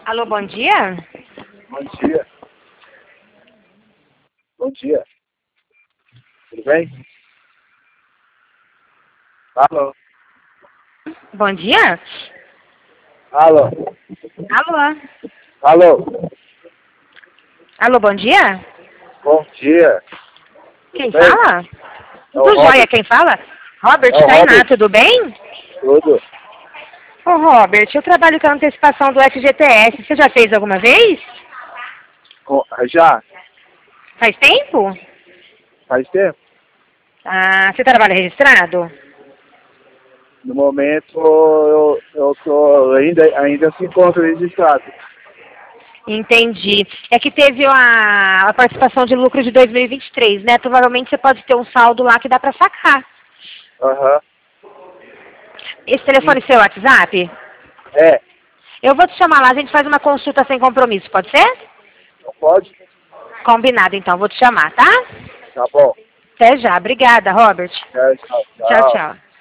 Alô, bom dia? Bom dia. Bom dia. Tudo bem? Alô? Bom dia? Alô? Alô? Alô? Alô, bom dia? Bom dia. Quem Tudo bem? fala? É o Tudo jóia, Robert. quem fala? Robert, É o Tainá, Robert. tudo bem? Tudo. Ô, Robert, eu trabalho com a antecipação do FGTS. Você já fez alguma vez? Já? Faz tempo? Faz tempo? Ah, você trabalha registrado? No momento eu tô ainda se encontro registrado. Entendi. É que teve a participação de lucro de 2023, né? Provavelmente você pode ter um saldo lá que dá pra sacar. Aham. Esse telefone é seu WhatsApp? É. Eu vou te chamar lá, a gente faz uma consulta sem compromisso, pode ser? Não pode? Combinado, então. Vou te chamar, tá? Tá bom. Até já. Obrigada, Robert. Tchau, tchau. Tchau, Tchau. tchau.